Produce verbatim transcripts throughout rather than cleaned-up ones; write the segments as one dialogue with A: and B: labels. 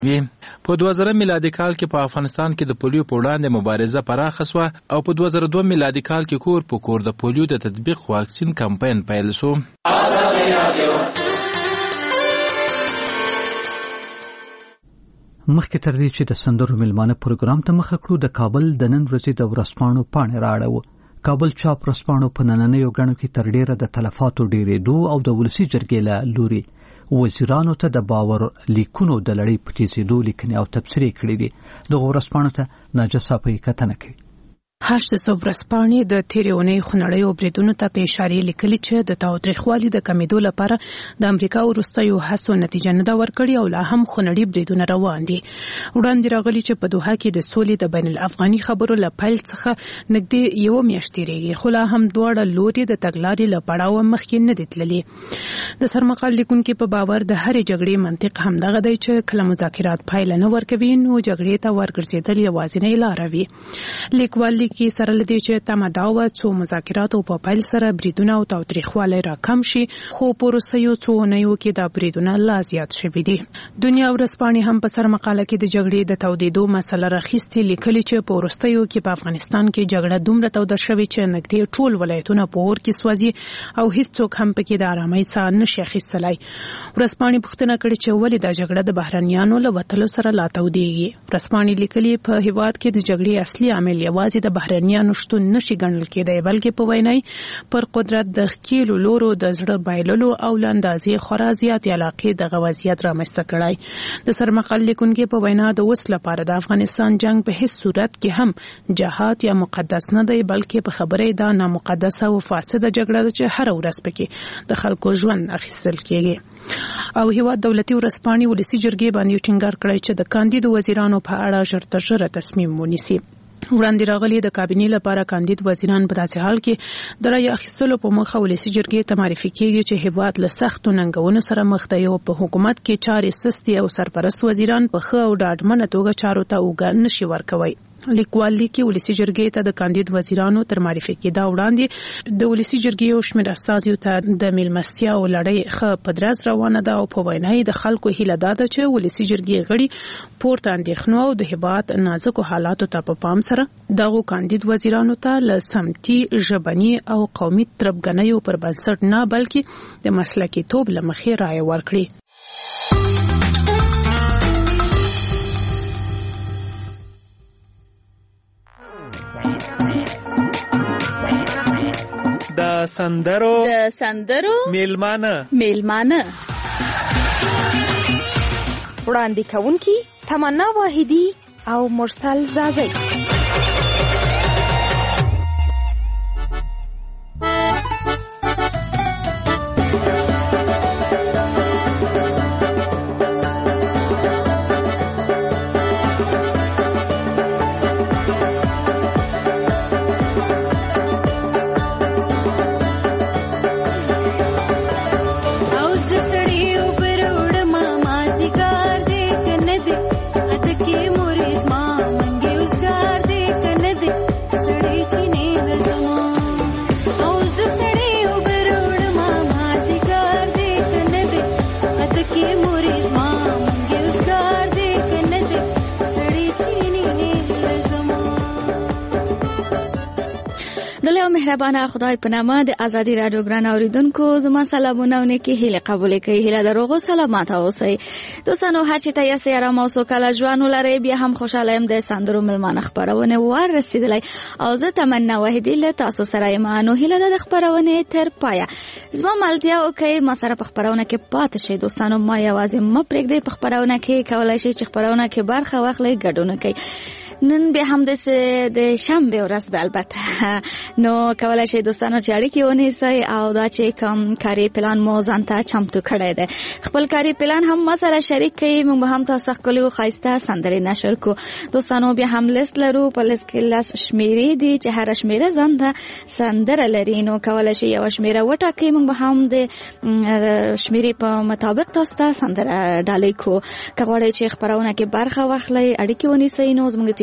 A: په دوه زره میلادي کال کې په افغانستان کې د پولیو په وړاندې مبارزه پراخه شوه او په دوه زره دوه میلادي کال کې کور په کور د پولیو د تطبیق واکسین کمپاین پیل شو.
B: مخکې تر دې چې د سندرو میلمانه پروګرام ته مخه کړو، د کابل د نن ورځې د ورځپاڼو پاڼې رااړوو. کابل چاپ ورځپاڼو په نننیو ګڼو کې تر ډیره د تلفاتو ډیرېدو او د ولسي جرګې له لوري وزیرانو ته د باور لیکونو د لړۍ په تیزېدو لیکنې او تبصرې کړې دي. دغو ورځپاڼو ته ناجیه صافۍ کتنه کوي.
C: هشت سو ورځپاڼې د تېرې اونۍ خونړیو بریدونو ته په اشارې لیکلي چې د تاوتریخوالي د کمېدو لپاره د امریکا وروستیو هڅو نتیجه نه ده ورکړې او لا هم خونړي بریدونه روان دي. وړاندې راغلي چې په دوحه کې د سولې د بین الافغاني خبرو له پیل څخه نږدې یوه میاشت تېرېږي، خو لا هم دواړه لوري د تګلارې له پړاوه مخکې نه دي تللي. د سرمقال لیکونکي په باور د هرې جګړې منطق همدغه دی چې کله مذاکرات پایله نه ورکوي نو جګړې ته ورګرځېدل یوازینۍ لاره وي. لیکوال کې سره لدی چې تمه دا وه څو مذاکراتو په پیل سره بریدونه او تاوتریخوالی راکم شي، خو په وروستیو څو اونیو کې دا بریدونه لا زیات شوي دي. دنیا ورځپاڼې هم په سرمقاله کې د جګړې د تودېدو مسله راخیستې لیکلي چې په وروستیو کې په افغانستان کې جګړه دومره توده شوې چې نږدې ټول ولایتونه په اور کې سوځي او هیڅوک هم پکې د ارامۍ ساه نشي اخیستلی. ورځپاڼې پوښتنه کړې چې ولې دا جګړه د بهرنیانو له وتلو سره لا تودېږي. ورځپاڼې لیکلي په هېواد کې د جګړې اصلي عامل یوازې د بهرنیانو شتون نشي ګڼل کېدی، بلکې په وینای پر قدرت د ښکیلو لورو د زړه بایللو او له اندازې خورا زیاتې علاقې دغه وضعیت رامنځته کړی. د سرمقال لیکونکي په وینا د اوس لپاره د افغانستان جنگ په هیڅ صورت کې هم جهاد یا مقدس نه دی، بلکې په خبرې دا نامقدسه او فاسده جګړه ده چې هر ورځ پکې د خلکو ژوند اخیستل کېږي. او هیواد دولتي ورځپاڼې ولسي جرګې باندې ټینګار کړی چې د کاندید وزیرانو په اړه ژر تر ژره تصمیم ونیسي. وړاندې راغلي د کابینې لپاره کاندید وزیران په داسې حال کې د رای اخیستلو په موخه ولسي جرګې ته معرفي کېږي چې هیواد له سختو ننګونو سره مخ دی او په حکومت کې چارې سستې او سرپرست وزیران په ښه او ډاډمنه توګه چارو ته اوږه نشي ورکوي. لیکوال لیکي ولسي جرګې ته د کاندید وزیرانو تر معرفي کېدا وړاندې د ولسي جرګې یو شمېر استازیو ته د میلمستیا او لړۍ ښه په درز روانه ده او په وینا یې د خلکو هیله دا ده چې ولسي جرګې غړي پورته اندېښنو او د هېواد نازکو حالاتو ته په پام سره دغو کاندید وزیرانو ته له سمتي ژبني او قومي تربګنیو پر بنسټ نه بلکې د مسلکي توب له مخې رایه ورکړي.
D: د سندرو
E: د سندرو
D: میلمانه
E: میلمانه
F: وړاندې کوونکي تمنا واحدی او مرسل زازی.
E: مهربانه خدای په نامه د ازادي رادیو ګران اوریدونکو زما سلامونه او نیکی هیله قبول کړئ. هیله دروغو سلامات اوسئ دوستانو، هر چی ته یې سره مو سو کله ژوند لري. بیا هم خوشاله يم د سندرو ملمانه خبرونه ور رسیدلای او زه تمنا واحدی له تاسو سره یم. نو هیله د خبرونه تر پایا زما ملتیا او کې ما سره په خبرونه کې پات شي. دوستانو ما یوازې م پرېږدي په خبرونه کې کولای شي چې خبرونه کې برخه واخلي ګډون کوي. نن به هم د د شنبه ورځ ده، البته نو کولای شي دوستانو چې اړیکې ونیسئ او دا چې کوم کاري پلان مو ځانته چمتو کړی دی خپل کاري پلان هم ما سره شریک کړئ. موږ به هم تاسو خپل خاصه سندرې نشر کو. دوستانو بیا هم لیست لرو، په لیست کې لاس شمیرې دي چې هر شمیره ځانته سندره لري. نو کولای شي یو شمیره وټاکئ، موږ به هم د شمیرې په مطابق تاسو ته سندره ډالۍ کو. کغواړئ چې خبرونه کې برخه واخلئ اړیکې ونیسئ نو زموږ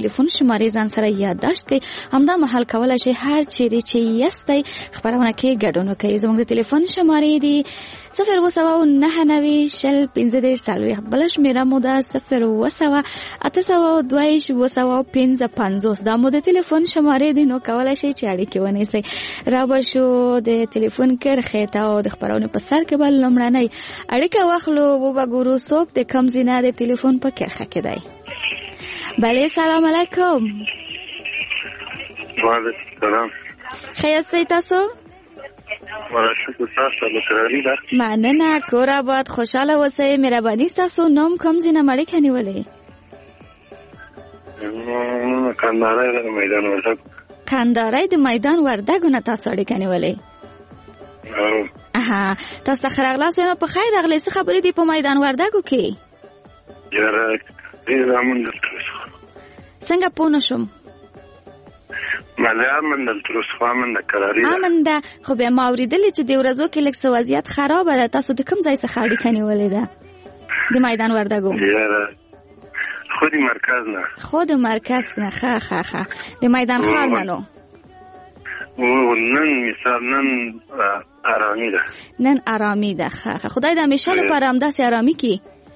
E: ټلیفون شمارې ځان سره یادداشت کړئ. همدا مهال کولای شئ هر چیرې چې یاستئ خبرونه کې ګډون وکړئ. زموږ د ټلیفون شمارې دي صفر اووه سوه نهه نوي شل پنځه دېرش څلوېښت. بله شمېره مو ده صفر اووه سوه اته سوه دوه ویشت اووه سوه پنځه پنځوس. دا مو د ټلیفون شمارې دي، نو کولی شئ چې اړیکې ونیسئ. را به شو د ټلیفون کرښې ته او د خپرونې په سر کې به لومړنۍ اړیکه واخلو. وبه ګورو څوک د کوم ځای نه د ټلیفون په کرښه کې دی. بله سلام علیکم.
G: وعلیکم السلام.
E: ښه یاستئ تاسو؟
G: شکر تاسو بخیري ده.
E: مننه، کور آباد، خوشحاله اوسئ. مهرباني ستاسو نوم کوم ځای نه اړیکه نیولې؟
G: کندهاری د میدان وردګو.
E: کندهاری د میدان وردګو نه تاسو اړیکه نیولې؟ اها، تاسو ته ښه راغلاست. وایم په خیر راغلئ. څه خبرې دي په میدان وردګو کې؟
G: یاره ډېر امن دلته
E: څنګه پوه نه شوم؟
G: مالی امن دلته رسخه امن ده کراري ده
E: امن ده. خو بیا ما اورېدلې چې د ورځو کې لږ څه وضعیت خرابه ده. تاسو د کوم ځای څخه اړیکه نیولې ده د میدان وردګو؟
G: یاره خو د مرکز نه.
E: خو د مرکز نه. ښه ښه ښه د میدان ښار نه. نو
G: نن مثال نن آرامي ده.
E: نن آرامي ده. ښه ښه. خدای د همیشه لپاره همداسې آرامي کړي.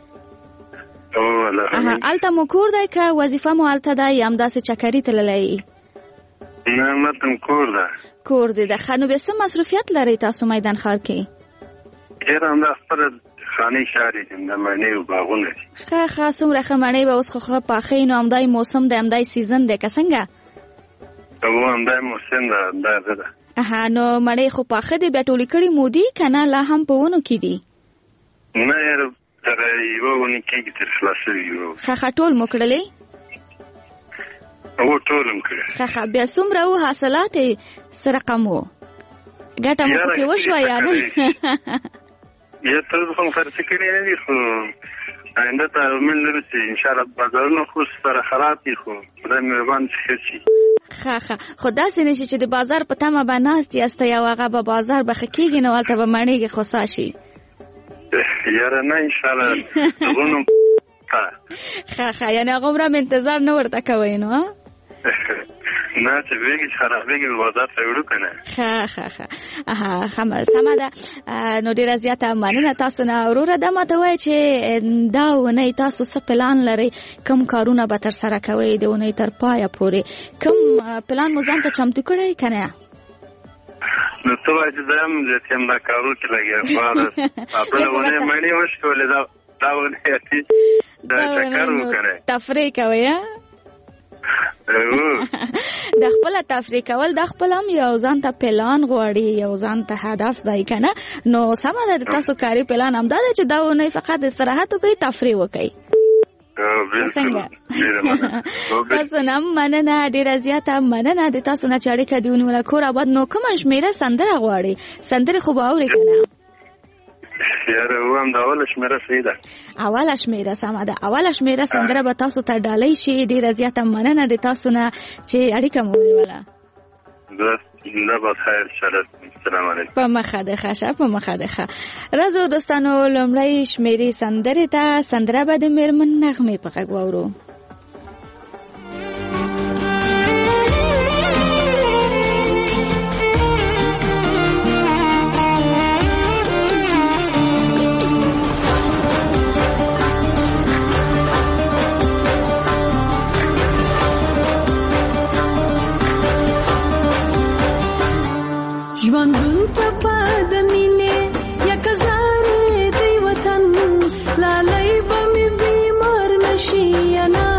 E: اها، هلته مو کور دی که وظیفه مو هلته ده یا همداسې چکري تللی؟
G: نه متن کور ده.
E: کور دی ده. ښه، نو بیا څه مصروفیت لرئ تاسو میدان ښار کې؟
G: ډېر همدا خپله خانې شارې دي، د مڼې او باغونه دي.
E: ښه ښه. څومره ښه مڼې به اوس خو ښه پاخه وي. نو همدای موسم دی، همدای سیزن دی که څنګه؟
G: هو همدای موسم ده، همدا ده ده.
E: اها، نو مڼې خو پاخه دي. بیا ټولې کړي مو دي که نه لا هم په ونو کې دي؟
G: نه یاره تر یوه ونې کېږي تر خلاص شوي یو.
E: ښه ښه. ټول مو کړلې؟
G: هو ټول هم کړی.
E: ښه ښه. بیا څومره و حاصلات یې څه رقم و؟ ګټه مو پکې وشوه یا نه؟
G: یا تر اوسه خو خرڅې کړي نه دي، خو آینده ته امید لرو چې انشاءالله بازارونه خو سره خراب دي، خو خدای مهربان چې ښه شي.
E: ښه ښه. خو داسې نه شي چې د بازار په تمه به ناست یاستئ او هغه به بازار به ښه کېږي نو هلته به مڼېږي خوسا شي؟
G: یاره نه انشاءالله دغونو
E: ښه ښه. یعنې هغه عمره م انتظار نه ورته کوئ نو؟
G: نه چې ویږي چې خرابېږي بازار ته وړو که نه.
E: ښه ښه ښه. اها، سمه ده. نو ډېره زیاته مننه تاسو نه. وروره دا ماته وایه چې دا اونۍ تاسو څه پلان لرئ؟ کوم کارونه به ترسره کوئ د اونۍ تر پایه پورې؟ کوم پلان مو ځان ته چمتو کړی که نه؟
G: نو څه وایي چې زه هم زیاتې هم دا کارو کې لګیا یم. بله اونۍ مڼې وشولې، دا اونۍ اتي دا چکر وکړی.
E: تفریح کوئ؟ د خپل تفریح کول د خپل هم یو ځان ته پلان غواړي، یو ځان ته هدف دی که نه؟ نو سمه ده. د تاسو کاري پلان همدا ده چې دا اونۍ فقط استراحت وکړئ، تفریح وکړئ. څنګه؟ تاسو نه مننه، ډېره زیاته مننه د تاسو نه چې اړیکه دې ونیوله. کور آباد. نو کومه شمېره سندره غواړئ؟ سندرې خو به اورئ که نه؟
G: یاره وایم د اوله شمېره صحیح ده.
E: اوله شمېره سمه ده. اوله شمېره سندره به تاسو ته ډالۍ شي. ډېره زیاته مننه د تاسو نه چې اړیکه مو ونیوله.
G: زنده باد خیر. السلام علیکم.
E: په مخه د ښه شه، په مخه د ښه. راځو دوستانو لومړۍ شمېرې سندرې ته. سندره به د مېرمن نغمې په غږ واورو.
H: ژوندون ټپه د مینې یا کزارې دی وطن، لالی به مې بیمار نشي یا نه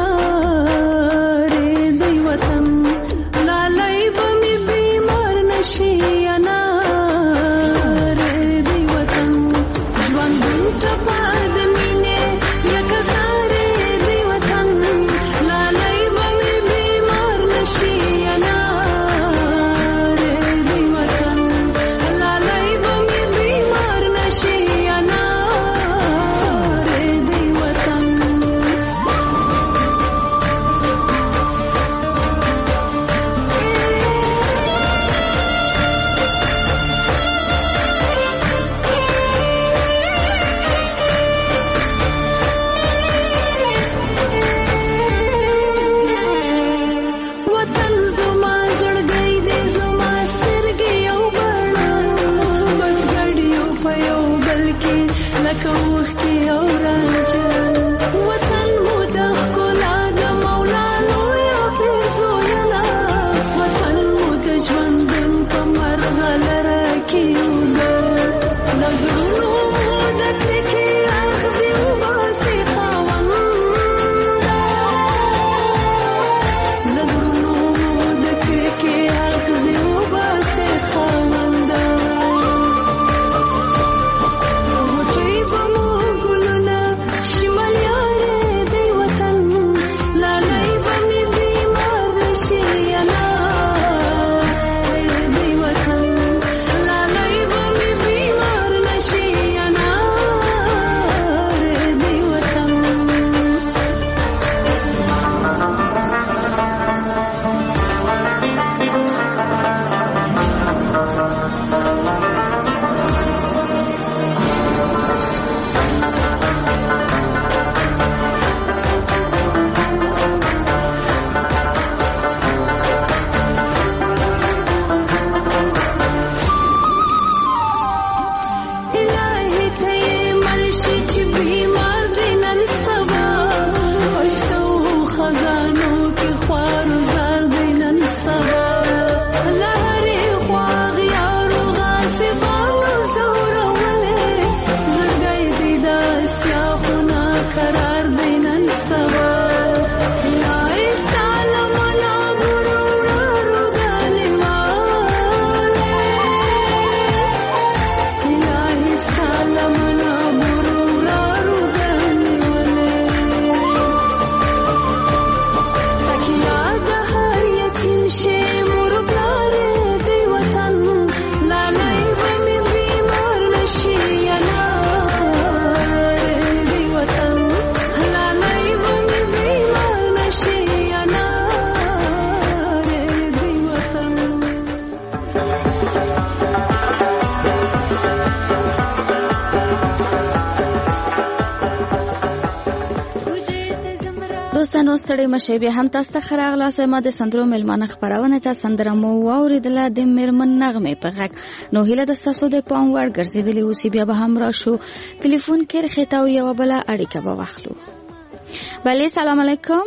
E: دوستانو ستړي مشه بیا هم تاسو ته ښه راغلاست. ما د سندرو میلمانه خپرونه ته سندره مو واورېدله د میرمن نغمې په غږ. نو هیله ده ستاسو د پام وړ ګرځېدلې اوسي. بیا به هم راشو ټلیفون کې رخېته او یوه بله اړیکه به واخلو. بله سلام علیکم.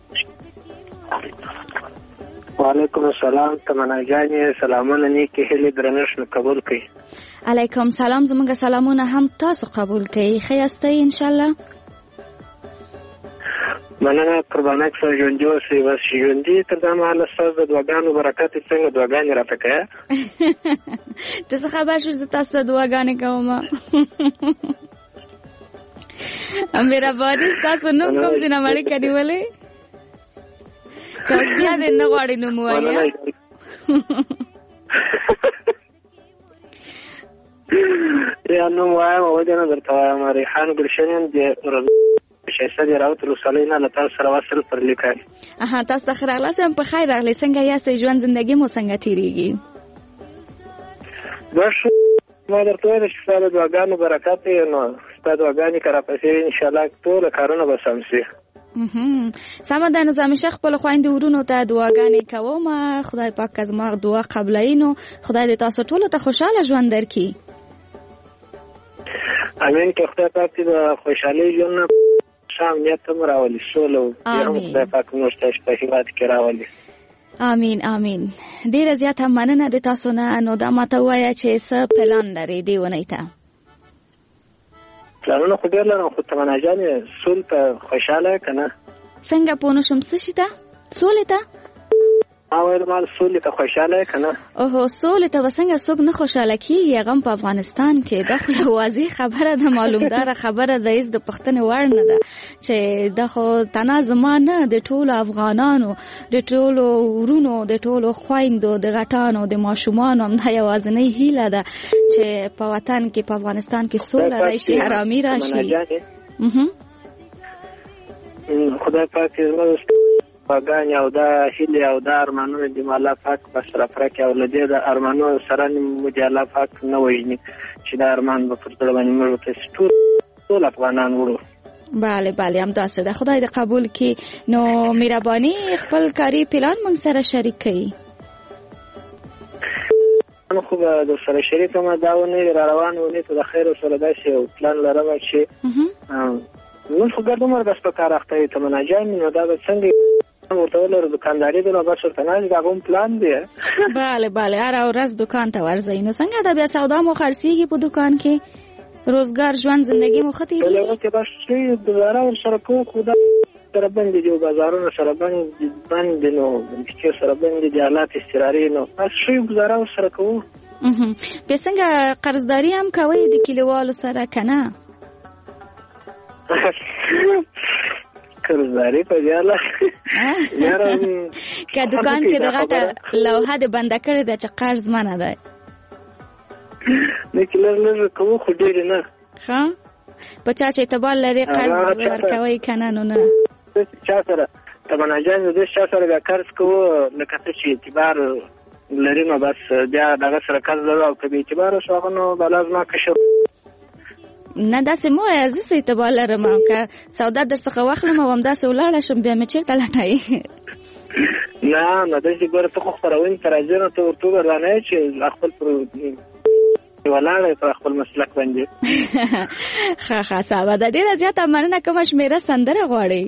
I: وعلیکم السلام. تمنا جانې سلامونه نیکې هیلې درنښت مو قبول کړئ.
E: علیکم سلام. زموږ سلامونه هم تاسو قبول کړئ. ښه یاستئ انشاءالله؟
I: مننه قربانک سره ژوندي اوسئ. بس ژوندي تر دا مهاله ستاسو د دعاګانو برکت یې څنګه دعاګانې راته کوې.
E: ته څه خبر شوې زه تاسو ته دعاګانې کوم؟ مهرباني ستاسو نوم کوم ځای نه اړیکه نیولې؟ که اوس بیا دې نه غواړې نوم ووایه.
I: یا نوم وایم او دې نه درته وایم. ریحان ګلشن یم د شایسته دې راوت ولسوالۍ نه له تاسو سره وصل پر لیکل.
E: اها تاسو ته ښه راغلاست. یم په خیر راغلی. څنګه یاستئ؟ ژوند زندګي مو څنګه تېرېږي؟
I: بس ما درته ویل چې ستا د دعاګانو برکت دی. نو ستا دعاګانې که راپسې وي انشاءالله ټوله کارونه به سم شي.
E: سمه ده. نو زه همیشه خپلو خویندو ورونو ته دعاګانې کوم. خدای پاک که زما دعا قبلوي نو خدای دې تاسو ټولو ته خوشحاله ژوند درکړي.
I: امین. که خدای پاک دې د خوشحالۍ ژوند نه ښه امنیت هم راولي، سوله او هم خدای پاک موږ ته په هېواد کې راولي.
E: امین امین. ډېره زیاته مننه د تاسو نه. نو دا ماته ووایه چې څه پلان لرې دې اونۍ ته؟
I: پلانونه خو ډېر لرم، خو تمنا جانې سول ته خوشحاله یې که نه؟
E: څنګه پوه نه شوم؟ څه شي ته؟ سولې ته؟
I: ما ویل مال سولې ته خوشحاله یې که نه؟
E: اوهو سولې ته به څنګه څوک نه خوشحاله کېږي؟ هغه هم په افغانستان کې. دا خو یو واضح خبره ده، معلومداره خبره ده، هېڅ د پوښتنې وړ نه ده چې دا خو تنها زما نه د ټولو افغانانو، د ټولو ورونو، د ټولو خویندو، د غټانو، د ماشومانو همدا یوازینۍ هیله ده چې په وطن کې په افغانستان کې سوله راشي، ارامي راشي.
I: خدای پاک زموږ پاګانې او دا هیلې او دا ارمانونه دې الله پاک بسره پرکې او له دې د ارمانونو سره مو دې الله پاک نه وژني چې دا ارمان به پر زړه باندې موږ ته ټول افغانان وړو.
E: بله بله همداسې ده. خدای دې قبول کړي. نو مهرباني خپل کاري پلان موږ سره شریک کړئ.
I: خو به در سره شریک هم دا ونې را روان ونې ته د خیر سره داسې یو پلان لرم چې موږ خو ګرد عمر بس په کار اخته یو. تمنا جانې نو دا به څنګه ورته ولرو دکانداري ده نو بس ورته ناست دا هم پلان دی.
E: بله بله هره ورځ دکان ته ورځئ. نو څنګه ده بیا سودا مو خرڅېږي په دکان کې؟ روزګار ژوند زندګي مو ښه تېرېږي؟
I: بلې وخت بس ښه ګزاره ورسره کوو خو دا سره بند دي او بازارونه سره بند دي نو چې سره بند دي حالات اضطراري نو بس ښه ګزاره ورسره کوو.
E: بیا څنګه قرضداري هم کوئ د کلیوالو سره که نه؟
I: قرضداري په دیاله
E: که دکان کې د غټه لوحه د بنده کړې ده چې قرض منع دی؟
I: نه کې لږ لږ کوو خو ډېرې نه.
E: ښه په چا چې اعتبار لري قرض ورکوئ که نه؟ نو نه
I: چا سره تمنا جانې د چا سره بیا قرض کوو لکه څه چې اعتبار لري نو بس بیا دغه سره قرض لرو او که بې اعتباره شو هغه نو بلا زما کشر
E: نه داسې مو وایه زه څه اعتبار لرم که سودا در څخه واخلم او همداسې ولاړه شم بیا مې چېرته لټوي؟
I: نه نه داسې ګوره ته خو خپرونې ته راځې نو ته ورته وګوره نه چې خپل پر ولاړه یې پر خپل مسلک باندې.
E: ښه ښه سمه ده. ډېره زیاته مننه. کومه شمېره سندره غواړئ؟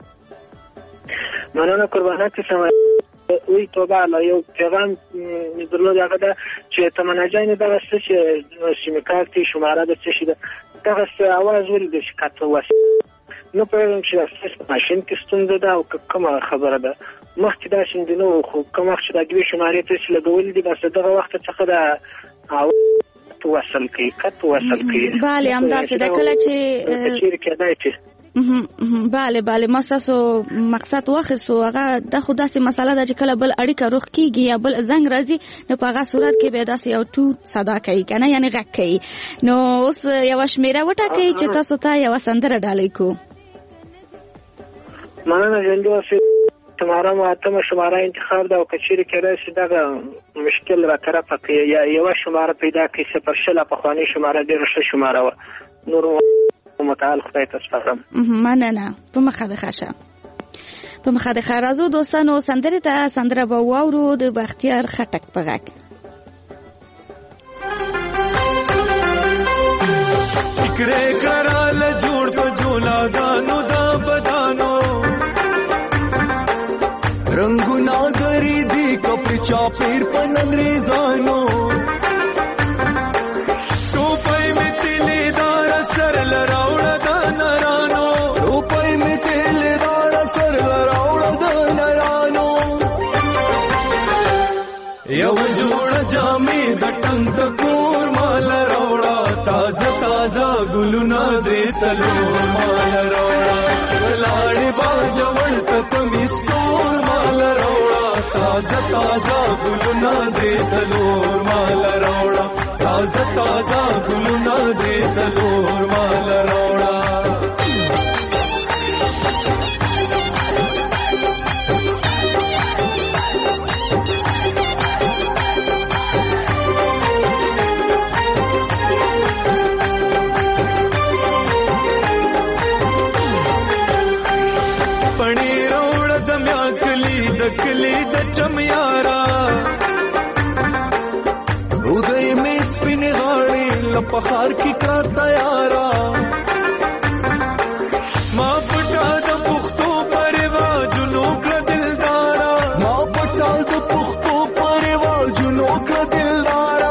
I: مننه قربانه که سمه وی توبه الله یو پیغام مې درلود هغه ده چې تمنا جانې دغه څه چې سیم کارت یې شماره ده څه شي ده دغه څه اواز ولیدل چې قطع وس نه پوهېږم چې ستاسو په ماشین کې ستونزه ده او که کومه خبره ده. مخکې داسې نه وو خو کوم وخت چې دا دوې شمارې تاسې لګولې دي بس دغه وخت څخه د وصل کوي قط وصل کوي.
E: بله همداسې ده. کله چې
I: چیرې کېدای چې
E: بله بله ما ستاسو مقصد واخیستو. هغه دا خو داسې مسله ده چې کله بل اړیکه رخ کېږي یا بل زنګ راځي نو په هغه صورت کې بیا داسې یو ټوټ صدا کوي که نه یعنې غږ کوي. نو اوس یوه شمېره وټاکئ چې تاسو ته یوه سندره ډالۍ کړو.
I: مننه ژوندي اوسئ. شماره مو اتمه شماره انتخاب ده او که چیرې کېدای شي دغه مشکل را طرفه کړي یا یوه شماره پیدا کړي. صفر شل پخوانۍ شماره ډېره ښه شماره وه. نور متعال خدای ته سپارم.
E: مننه. په مخه د ښه شه. په مخه د خیر راځو دوستانو سندره ته سندره به واورو د بختیار خټک په غږ.
J: فکرې کړل جوړ په جولاګانو دا بدانو رنگونه غری دی کپړې چاپیر په انګریزانو ټوپۍ مې تلې دار سر لراوړه د نرانو ټوپۍ مې تلې دار سر لراوړه د نرانو یو جوړ جامې د ټنګ د کور مال راوړه تازه تازه ګلونه دې سلور مال راوړه لاړې باج ورته تمیستور مال راوړه تازه تازه ګلونه دې سلور مال راوړه تازه تازه ګلونه دې سلور مال راوړه. کلی د چمیارا اودای می سپین غاړي لپخار کی کا تیارا ما پټا د پختو پرواجونو کړه دلدارا ما پټا د پختو پرواجونو کړه دلدارا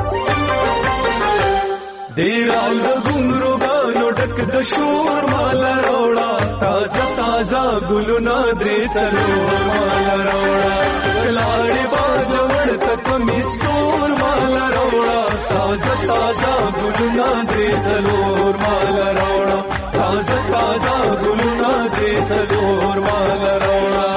J: دیرال د ګونګرو غانو ډک د شور مال راوړه تازه تازه ګلونه درې سلور مال راوړه لاړې باج ورته کمیستور مال راوړه تازه تازه ګلونه درې سلور مال راوړه تازه تازه ګلونه درې سلور مال راوړه.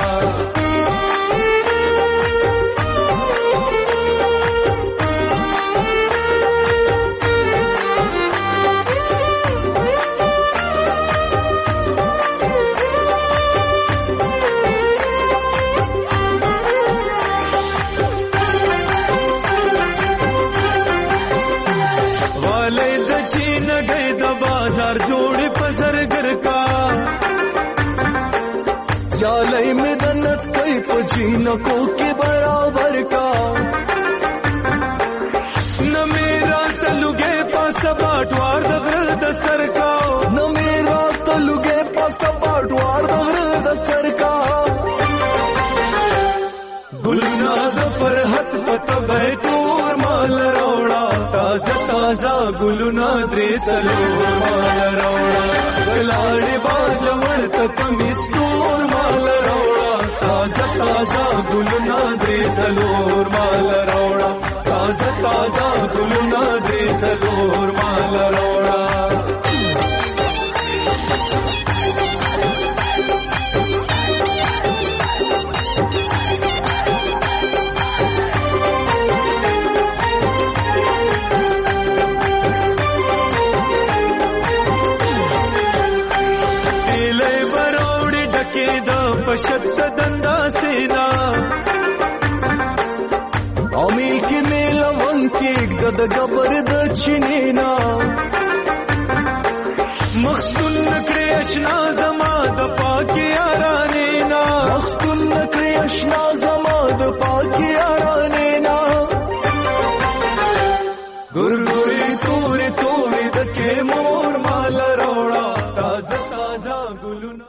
J: بازار جوړ پزرګر کا چالای میں دنت کئی پجینکو کے برابر کا نہ میرا تلوگے پاس باټوار د غر د سر کا نہ میرا تلوگے پاس باټوار د غر د سر کا ګلنا د فرحت پته بیتور مال راوړه تازه تازه ګلونه درې سلور مال راوړه لاړې باج ورته کمیستور مال راوړه تازه تازه ګلونه درې سلور مال راوړه تازه تازه ګلونه درې سلور مال راوړه. پشت دندا سینا امیل کی میلا ون کی گد گبر د چینینا مخستون نکړې اشنا زما د پاکی یارانینا مخستون نکړې اشنا زما د پاکی یارانینا ګورګوري تورې تورې د کې مور مال راوړه تازه تازه ګلونه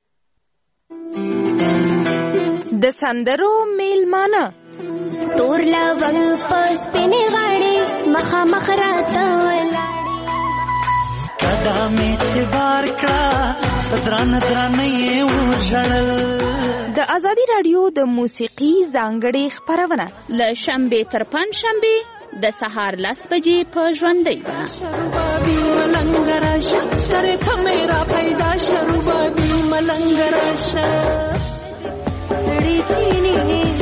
F: د سندرو میلمانه
H: تور لونګ پس پینې غاړي مخه مخ راته ولاړې
K: کدا مې چې بار کړه صدران درانه یې وژړل.
F: د ازادي رادیو د موسیقي ځانګړې خپرونه
L: له شنبې تر پنځشنبې د سهار لس بجې په ژوندۍ ده.
H: شروبابي ملنګ راشه ترې په میرا پیدا شروبابي ملنګ راشه سړی چینی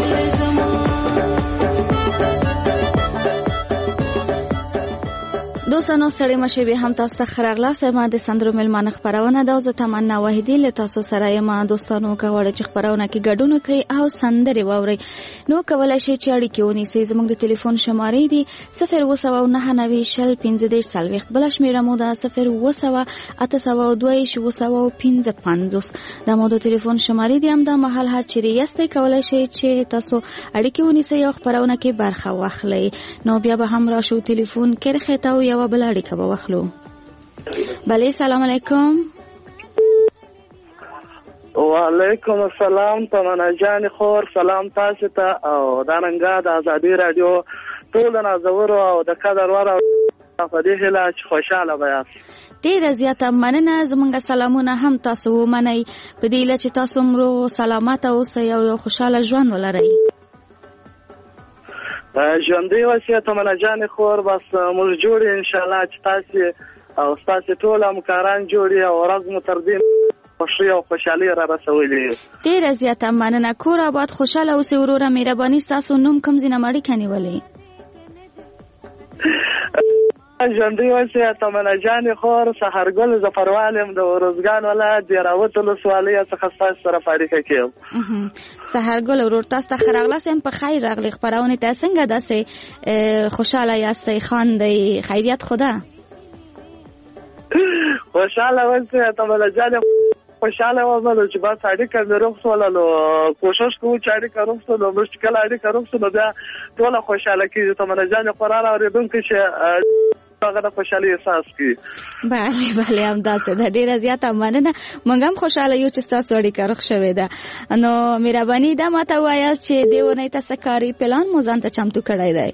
H: لزما.
E: دوستانو ستړي مشي به هم تاسو ته خراغلاس ما د سندرو ملمانه خبرونه دا زه تمنا واحدی له تاسو سره یم. دوستانو کوړه چې خبرونه کې ګډون کوي او سندري واوري نو کولای شي چې اړیکې ونیسئ. زموږ د ټلیفون شمارې دي صفر اووه سوه نهه نوي شل پنځه دېرش څلوېښت، بله شمېره مو ده صفر اووه سوه اته سوه دوه ویشت اووه سوه پنځه پنځوس. دا مو د ټلیفون شمارې دي. همدا مهال هر چیرې یاستئ کولی شئ چې تاسو اړیکې ونیسئ او خبرونه کې برخه واخلئ. نو بیا به هم راشو ټلیفون کرښې ته او یوه بله اړیکه به واخلو. بله سلام علیکم.
M: وعلیکم السلام تمنا جان خور، سلام تاسو ته او دا رنګه د ازادي رادیو ټول نازور او د قدر ور او په دې هیله چې خوشاله بیاست.
E: ډیره زیاته مننه. زمونږ سلامونه هم تاسو ومنئ په دې هیله چې تاسو مرو سلامت اوسئ او یو خوشاله ژوند ولرئ.
M: ژوندۍ اوسئ تمنا جان خور. بس موږ جوړ ان شاء الله چې تاسو او تاسو ټول همکاران جوړي او ورځ مو تر دې خوشي او خوشحالي را رسولې.
E: ډیره زیاته مننه. کور آباد خوشاله اوسئ وروره. مهرباني ستاسو نوم کوم ځای نه اړیکه نیولې؟
M: ژوندۍ اوسئ تمنا جان خور. سحرګل ظفروال یم د ورزګان ولایت د راوت ولسوالۍ څخه ستاسو سره اړیکه کوم.
E: سحرګل ورور تاسو ته ښه راغلاست. یم په خیر راغلی. خپرونې ته څنګه داسې خوشحاله یاستئ؟ خاندئ؟ خیریت خدا؟
M: خوشحاله اوسئ تمنا جان. خوشحاله ومنو چې بس اړیکه مې روغ سوله. نو کوشش کوو چې اړیکه روغ سو. نو موږ چې کله اړیکه روغ سو نو بیا ټوله خوشحاله کېږي. تمنا جان قرار اورېدونکي چې هغه د خوشحالي احساس کوي.
E: بله بله همداسې ده. ډېره زیاته مننه. موږ هم خوشحاله یو چې ستاسو اړیکه روغ شوې ده. نو مهرباني دا ماته ووایاست چې دې اونۍ ته څه کاري پلان مو ځان ته چمتو کړی دی؟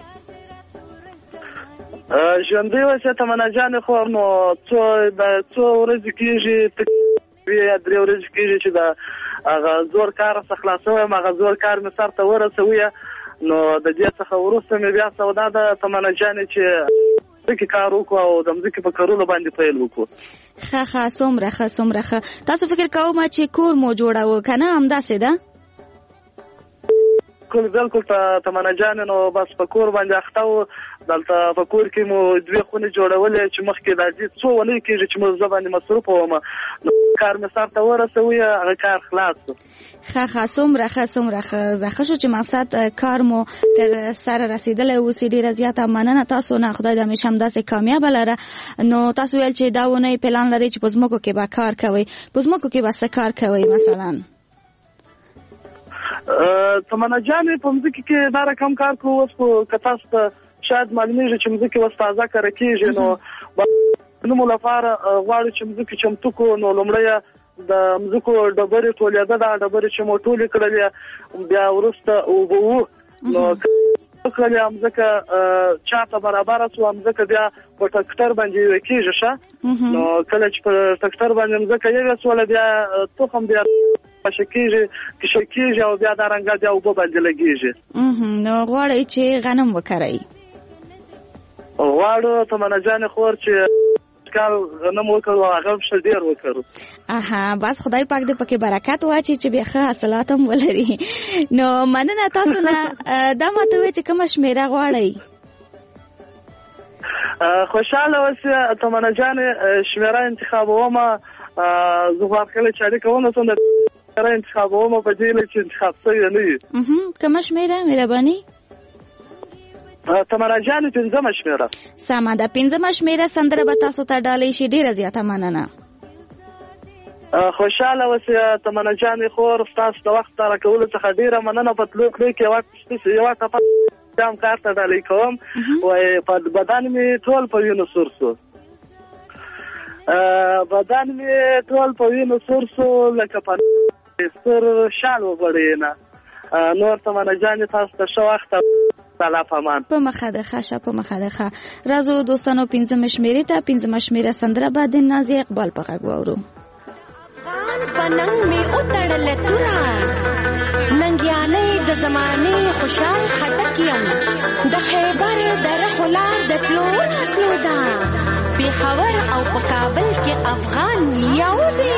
M: ژوندۍ اوسئ تمنا جان خور. نو څو د څو ورځې کېږي یا درې ورځې کېږي چې د هغه زور کار څخه خلاص ویم. هغه زور کار مې سر ته ورسوي. نو د دې څخه وروسته مې بیا سودا ده تمنا جانې چې ځمکې کار وکړو او د ځمکې په کرلو باندې پیل وکړو.
E: ښه ښه څومره ښه څومره ښه. تاسو فکر کوم چې کور مو جوړاوه که نه همداسې ده؟
M: بالکل بالکل تمنا جانې. نو بس په کور باندې اخته وو. دلته په کور کې مو دوې خونې جوړولې چې مخکې د دې څو ونې کېږي چې موږ زه باندې مصروفه وم. نو کار مې سر ته ورسوي. هغه کار خلاص شو.
E: ښه ښه څومره ښه څومره ښه. زه ښه شو چې مقصد کار مو تر سره رسېدلی اوسي. ډېره زیاته مننه تاسو نه. خدای دې همیشه همداسې کامیابه لره. نو تاسو ویل چې دا اونۍ پلان لرئ چې په ځمکو کې به کار کوئ. په ځمکو کې به څه کار کوئ مثلا؟
M: تمنا جانې په ځمکې کې دا رقم کار کوو. اوس خو که تاسو ته شاید معلومیږي چې ځمکې اوس تازه کاره کېږي. نو نومو لپاره غواړو چې ځمکې چمتو کړو. نو لومړی د ځمکو ډبرې ټولېده. دا ډبرې چې مو ټولې کړلې بیا وروسته اوبه وو. نو کړلې ځمکه چاته برابره شوه. ځمکه بیا په ټکټر باندې یوه کېږي ښه. نو کله چې په ټکټر باندې ځمکه یوه شوله بیا تخم بیا پشه کېږي کشه کېږي او بیا دا رنګه بیا اوبه باندې لګېږي.
E: نو غواړئ چې غنم وکرئ؟
M: غواړو تمنا جانې خور چې کال غنم وکړو. هغه ښه ډېر وکړو.
E: اها بس خدای پاک دې پکې برکت واچي چې بیا ښه حاصلات هم ولري. نو مننه تاسو نه. دا ماته وایئ چې کومه شمېره غواړئ؟
M: خوشحاله اوسئ تمنا جانې. شمېره انتخابوم. زه خو هرکله چې اړیکه ونیسم د شمېره انتخابوم په دې هیله چې انتخاب شوې نه وي.
E: کومه شمېره مهرباني؟
M: تمنا جانې پنځمه شمېره.
E: سمه ده. پنځمه شمېره سندره به تاسو ته ډالۍ شي. ډېره زیاته مننه.
M: خوشحاله اوسئ تمنا جانې خور. ستاسو د وخت راکولو څخه ډېره مننه. په تلو تلو کې یوه ټپه هم کار ته ډالۍ کوم. وایي په بدن مې ټول په وینو سور سو. بدن مې ټول په وینو سور سو لکه په سر شال وغوړېنه. نور تمنا جانې تاسو ته ښه وخت
E: په مخه ده ښه په مخه ده ښه. راځو دوستانو پنځمه شمېرې ته. پنځمه شمېره سندره به د نازي اقبال په غږ واورو.
N: پننګ می اوتړل تورا ننګیالې د زمانه خوشحال خټک یم. د خیبر در خلار د تلو راتلو دا پیښور او په کابل کې افغان یو دی.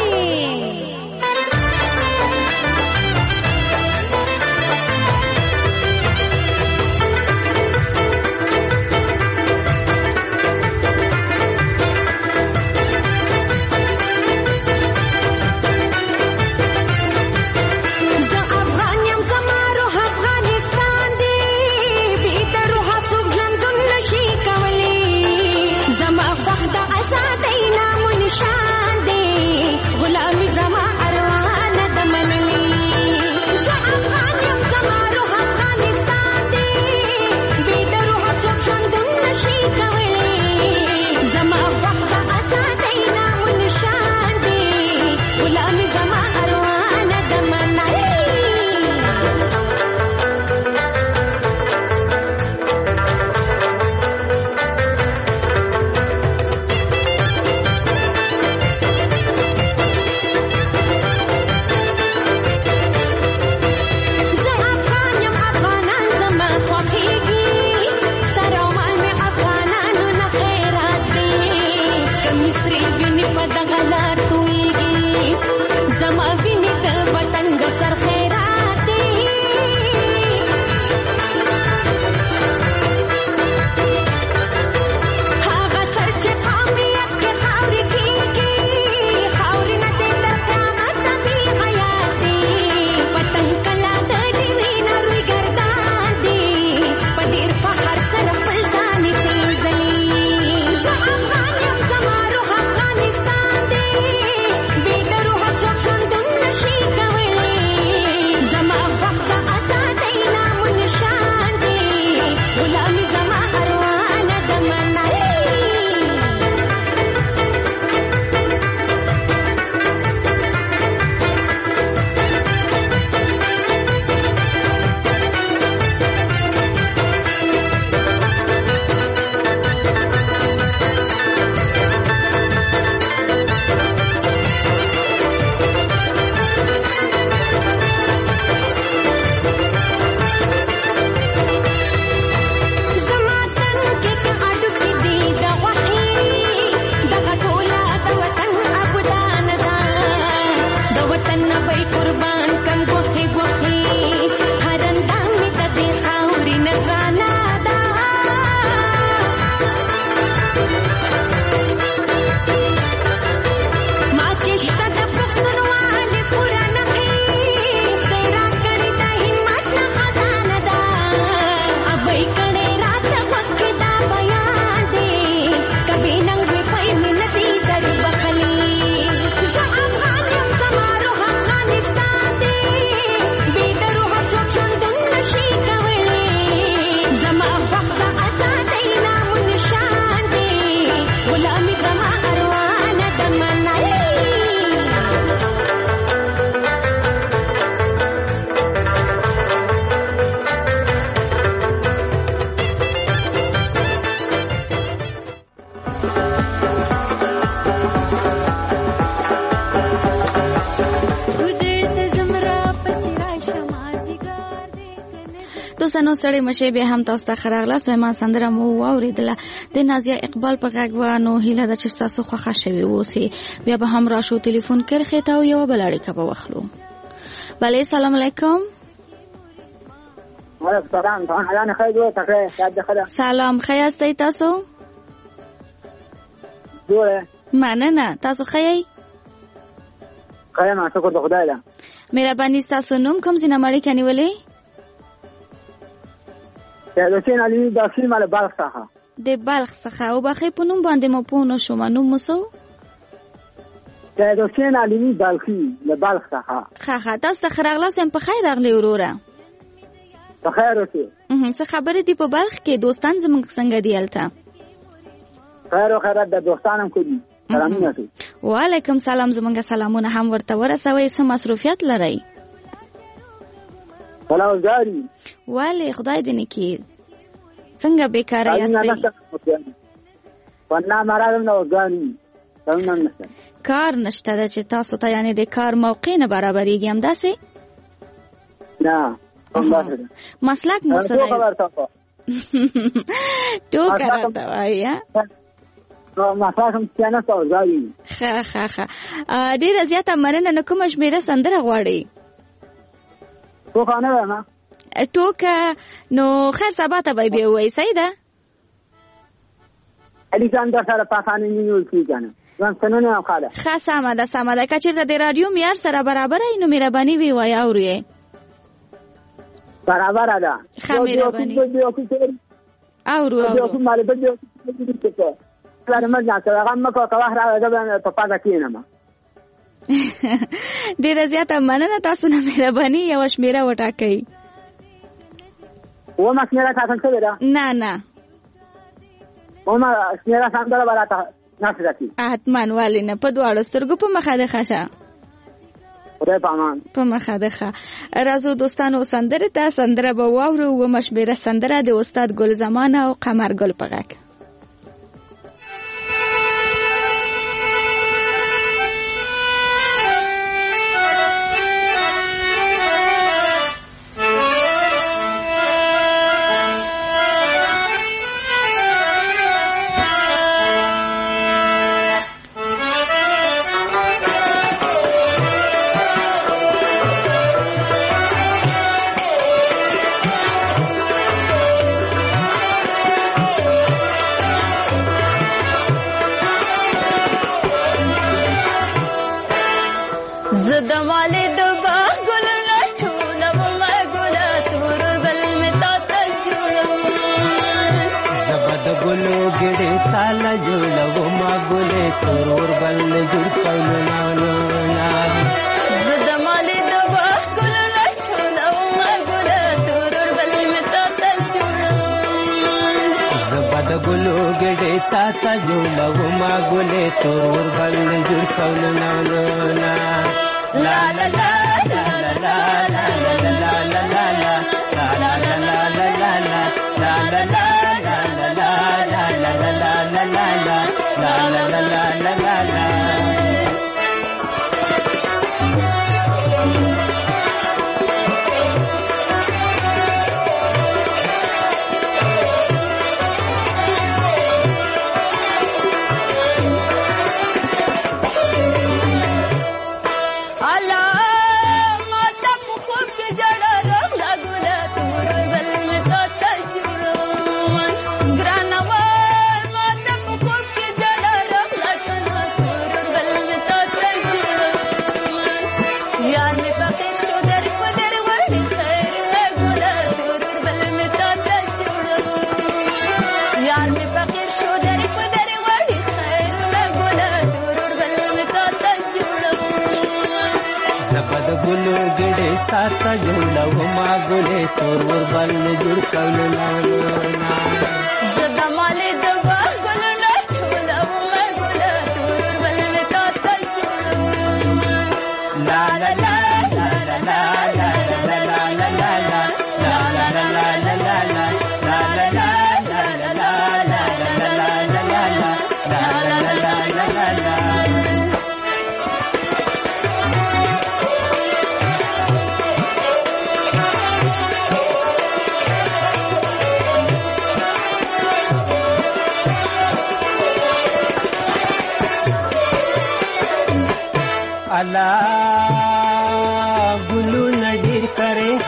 E: دوستانو ستړي مشه به هم تاسو ته خراغلاس ما سندره مو واوریدله د نازیه اقبال په غږ و نو هیله د چې تاسو خوښه شوي اوسئ بیا به هم راشو ټلیفون کرخه تا یو بل اړیکه به واخلو. بله سلام علیکم.
O: وعلیکم السلام. ځان خیر تاسو
E: سلام خیاستئ تاسو؟
O: جوړه
E: مننه تاسو خی؟
O: خیر شکر د خدای له
E: مهرباني تاسو نوم کوم ځای نمبر کې نیولې؟
O: د حسین علي د اصلي مال بلخ څخه.
E: د بلخ څخه او بخې په نوم باندې مو پونه شوم نوم مسو؟
O: د حسین علي بلخي د بلخ څخه.
E: ښه ښه تاسو ته راغلاس هم په خیر راغلی وروره.
O: په خیر اوسئ.
E: څه خبرې دي په بلخ کې دوستان زموږ څنګه دی هلته؟
O: خیر او خیرات د دوستانم کوي. سلامونه کوي.
E: وعلیکم سلام زمونږ سلامونه هم ورته ورسوي. څه مصروفیت لرئ؟
O: بلاوزګاری.
E: ولی خدای دې نکي. څنګه بیکاره یاستئ؟
O: پنا مرادم نو ځاني. څنګه نشته؟
E: کار نشته د چې تاسو ته یعنی د کار موقع نه برابرېږي هم داسې؟
O: نه.
E: مسلک مو څه دی؟ ټوکه راته وایي.
O: ما تاسو ته نه تاسو ځای.
E: ښه ښه ښه. ډیره زیاته مننه. نو کومه شمیره سندره غواړئ؟
O: ټوکه نه نه.
E: ټوکه نو خیر سبا ته به بیا وایي صحیح ده؟
O: الیکساندر سره پاسانه نیول کیږي. ځان څنګه خاله؟
E: ښه سمه ده سمه ده. که چېرته د رادیو معیار سره برابره وي نو مهرباني وي وایه اورو یې.
O: برابره ده.
E: ښه مهرباني. اورو اورو. ډیره زیاته مننه تاسو نه مهرباني. یو شمیره وټاکئ.
O: و ما شمیره تاسو څه ده؟
E: نه نه
O: و ما شمیره سندره براته نشته کی.
E: حتماً والی نه په دواړو سترګو په مخه ده ښه.
O: خدای پامان.
E: په مخه ده ښه. راځو دوستانو سندره ته سندره به واورو. و مشمیره سندره د استاد ګل زمان او قمر ګل په غږ.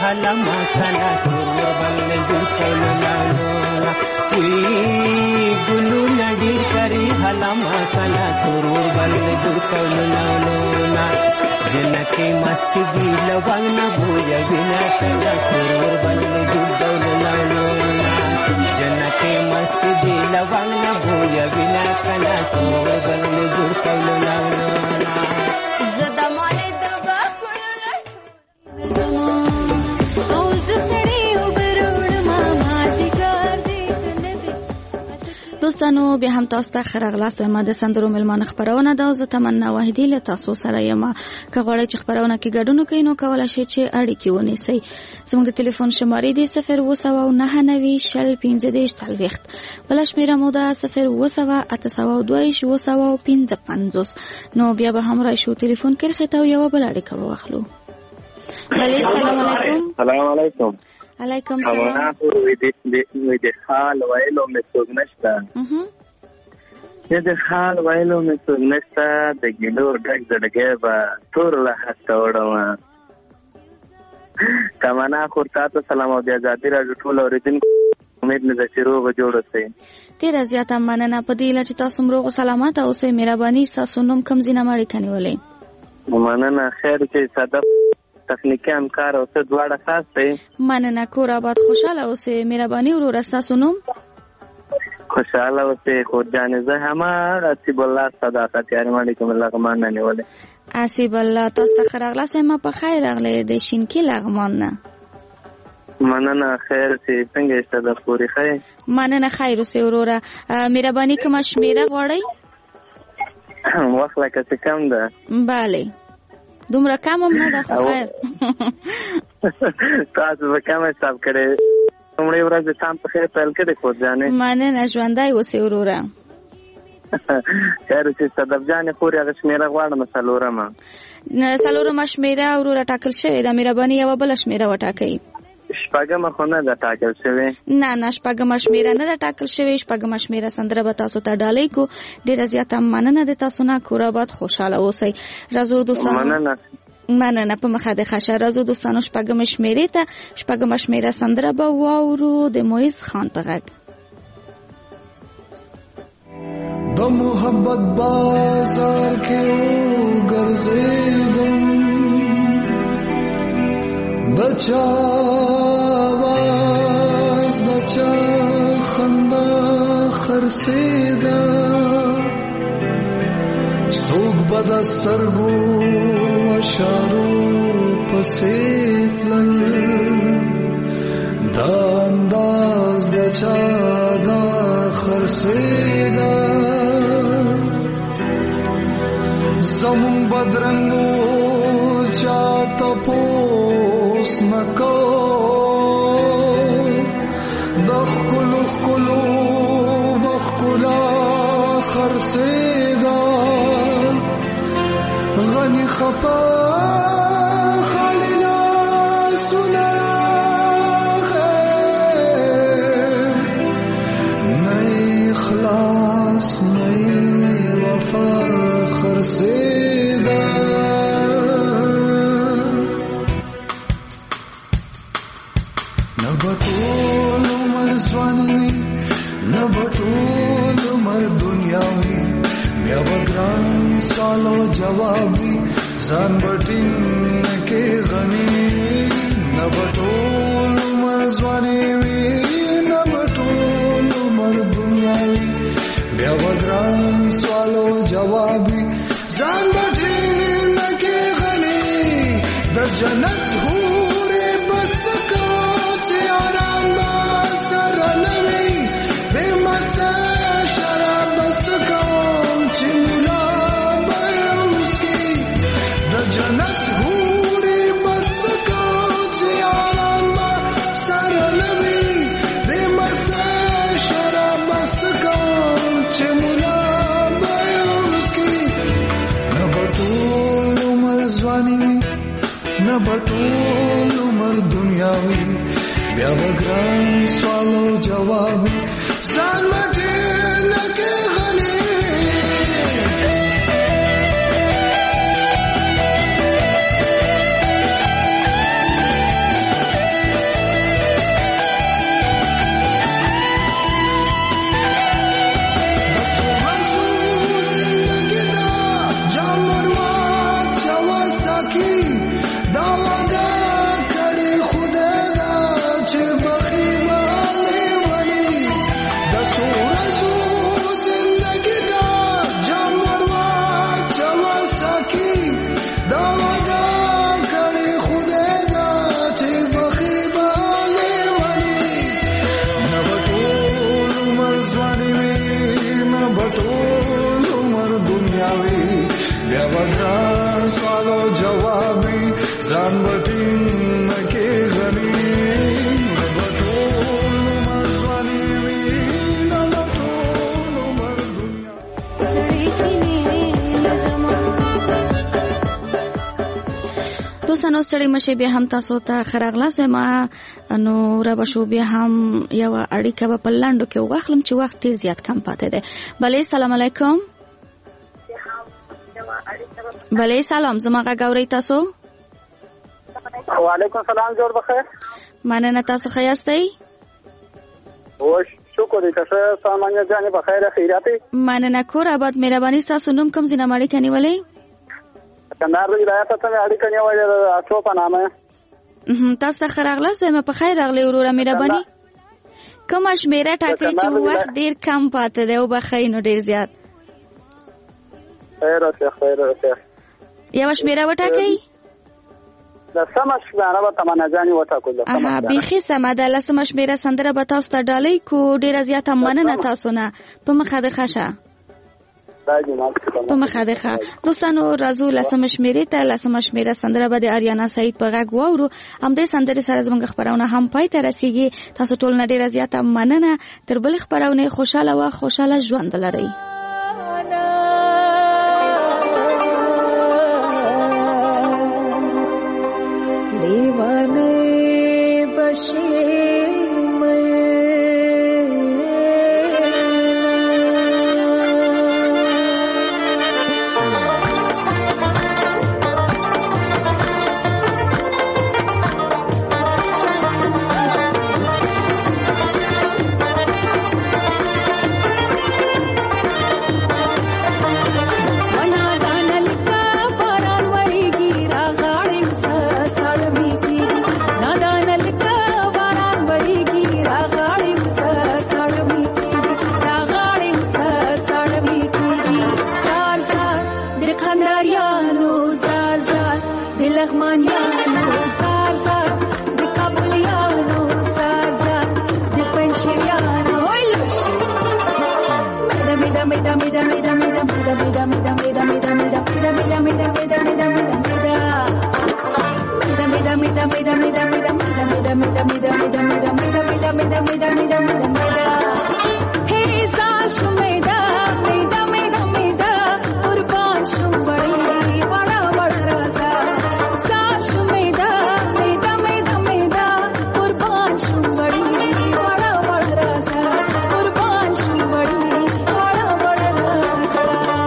P: حالا ماسالا تور بل جوړ کولو لاړو وی ګلو نډیر کری حالا ماسالا تور بل جوړ کولو لاړو جنکی مستی دی لوانگ نا بویا بنا کلا تور بل جوړ کولو لاړو جنکی مستی دی لوانگ نا بویا بنا کلا تور بل جوړ کولو لاړو زدا مالې دبا
E: دوستانو بیا هم تاسو ته ښه راغلاست. ما د سندرو مېلمانه خپرونه ده او زه تمنا واحدي له تاسو سره یم. که غواړئ چې خپرونه کې ګډون وکړئ نو کولی شئ چې اړیکې ونیسئ. زموږ د ټلیفون شمارې دي صفر اووه سوه نهه نوي شل پنځه دېرش څلوېښت، بله شمېره مو ده صفر اووه سوه اته سوه دوه ویشت اووه سوه پنځه پنځوس. نو بیا به هم راشو ټلیفون کرښې ته او یوه بله اړیکه به واخلو. بلې سلام علیکم.
Q: سلام علیکم.
E: علیکم سلام.
Q: وی د حال ویلو مې څوک نشته د حال ویلو مې څوک نشته د ګیلور ډک زړګی به تور له هسته وړم. تمنا خور تاسو سلام او د ازادي راډیو ټول اوریدونکو امید مې ده چې روغ جوړ اوسئ.
E: ډېره زیاته مننه په دې هیله چې تاسو هم روغ او سلامته اوسئ. مهرباني ستاسو نوم کوم ځای نه مو اړیکه نیولې؟
Q: مننه. خیر چې صدف تخنیکی همکار او څه دواړه خاص دی.
E: مننه. کور آباد خوشحاله اوسئ. مهرباني وروره ستاسو نوم؟
Q: خوشحاله اوسئ. خود جانې زه هماغه اسیب الله صداقت یاري ماڼۍ کوم لغمان نه نیولې.
E: اسیب الله تاسو ته ښه راغلاست. ما په خیر راغلی د شینکي لغمان نه.
Q: مننه. خیر چې څنګه شته د پورې خیر؟
E: مننه. خیر اوسئ وروره. مهرباني کومه شمېره غواړئ؟
Q: وخت لکه څه کم ده.
E: بله دومره کم هم نه ده خو خیر.
Q: تاسو به کم حساب کړئ. لومړۍ ورځ د شام په خیر پیل کړئ خور جانې.
E: مننه. ژوندی اوسئ وروره.
Q: خیر چې صدف جانې خور هغه شمېره غواړم څلورمه.
E: څلورمه شمېره وروره ټاکل شوې ده. مهرباني یوه بله شمېره وټاکئ.
Q: شپږمه خو نه ده ټاکل شوې.
E: نه نه شپږمه شمېره نه ده ټاکل شوې. شپږمه شمېره سندره به تاسو ته ډالۍ کو. ډېره زیاته مننه د تاسو نه. کور آباد خوشحاله اوسئ. راځو دوستانو.
Q: مننه.
E: مننه. په مخه د ښه شه. راځو دوستانو شپږمه شمېرې ته. شپږمه شمېره سندره به واورو د مویز خان په غږ.
J: د محبت بازار کې وګرځېدم د چا آواز د چا خندا خرڅېده څوک به د سترګو اشارو پسې تلل دا انداز د چا دا خرڅېده زمون بدرنګو چا تپوس نکو د ښکلو ښکلو بښکلا خرڅېده غني خپه خالي لاسونه راغی نه اخلاص نه وفا خرڅېده نه به ټول عمر ځواني وي نه به ټول عمر دنیا وي بیا به ګران سوال او جواب وي ځان به ټینګ کې غني نه به ټول عمر ځواني وي نه به ټول عمر دنیا وي بیا به ګران سوال او جواب وي ځان به ټینګ کې غني د جنت حورې بس کو چې آرام به سره نه وي بې مسته شراب بس کوم چې ملا به اوسکي د جنت حورې بس کو چې آرام به سره نه وي بې مسته شراب بس کوم چې ملا به اوسکي نه به ټول عمر ځواني وي نه به ټول عمر دنیا وي بیا به ګران سوال او جواب ځان به ټینګ کې غني ځان بټین کې غني
E: دوستانو ستړي مشه بیا هم تاسو ته خراغلا سما نو را بشو بیا هم یو اړیکه په پلاندو کې واخلم چې وخت ډیر زیات کم پاتې دی. بله سلام علیکم. بله سلام زما غاوري تاسو.
R: وعلیکم سلام جوړ بخیر.
E: مننه تاسو ښه یاستئ؟
R: وش شکر تاسو سامان جان بخیر خیراتي.
E: مننه کور آباد مهرباني تاسو نوم کوم ځای نه مړی کني ولې؟
R: کندهار ولایت ته اړیکه نیولې اچو په نامه.
E: تاسو ته خراغلا سم په خیر راغلی وروره مهرباني. کوم شمیره ټاکئ چې وخت ډیر کم پاتې دی او بخیر نو ډیر زیات.
R: خیر اوسه خیر اوسه.
E: یو شمیره وټاکئ.
R: د سم شمیره به تمنا جانی وټاکل.
E: اها بيخي سم ده لسم شمیره سندره به تاسو ته ډالۍ کو ډیر زیات مننه تاسو نه په مخه د خشه. په مخه ده. دوستانو راځو لسم شمیره ته لسم شمیره سندره به د اریانا سعید په غږ واورو. هم دې سندره سره زموږ خبرونه هم پای ته رسیږي. تاسو ټول نه ډیر زیات مننه. تر بل خبرونه خوشاله او خوشاله ژوند لرئ. دیوانه بشي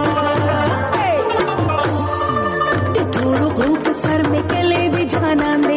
S: सर में कले भी जाना